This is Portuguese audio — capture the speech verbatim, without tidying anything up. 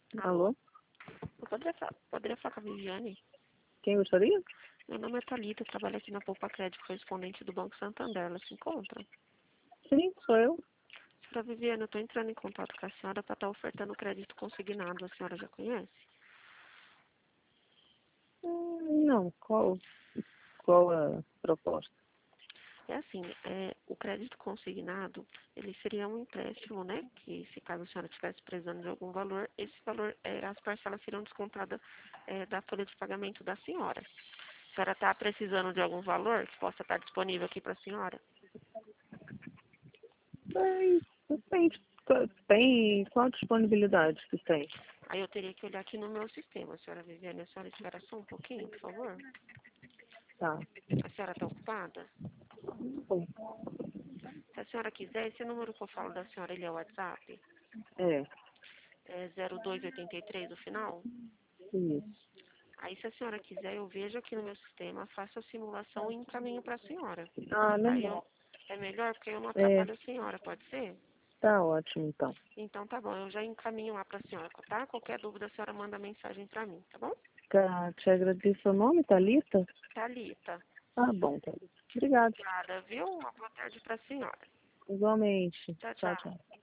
Alô? Eu poderia, fa- poderia falar com a Viviane? Quem gostaria? Meu nome é Thalita, eu trabalho aqui na Poupa Crédito, correspondente do Banco Santander. Ela se encontra? Sim, sou eu. Senhora Viviane, eu estou entrando em contato com a senhora para estar ofertando crédito consignado. A senhora já conhece? Hum, Não, qual, qual a proposta? É assim, é, o crédito consignado, ele seria um empréstimo, né? Que se caso a senhora estivesse precisando de algum valor, esse valor, é, as parcelas serão descontadas é, da folha de pagamento da senhora. A senhora está precisando de algum valor que possa estar disponível aqui para a senhora? Bem, depende. Qual- Tem qual disponibilidade que tem? Aí eu teria que olhar aqui no meu sistema. A senhora Viviane, a senhora espera só um pouquinho, por favor? Tá. A senhora está ocupada? Bom, Se a senhora quiser, esse número que eu falo da senhora, ele é o WhatsApp? é, É zero dois oitenta e três o final? isso. Aí, se a senhora quiser, eu vejo aqui no meu sistema, faço a simulação e encaminho para a senhora. Ah, Aí legal. eu, é melhor porque eu não É, atrapalho a senhora, pode ser? tá ótimo então. Então tá bom, eu já encaminho lá para a senhora, tá? Qualquer dúvida, a senhora manda mensagem para mim, tá bom? Tá, te agradeço. Seu nome, Thalita? Thalita, Ah, bom, Thalita. Obrigado. obrigada, viu? Uma boa tarde para a senhora. Igualmente. Tchau, Tchau, tchau. tchau.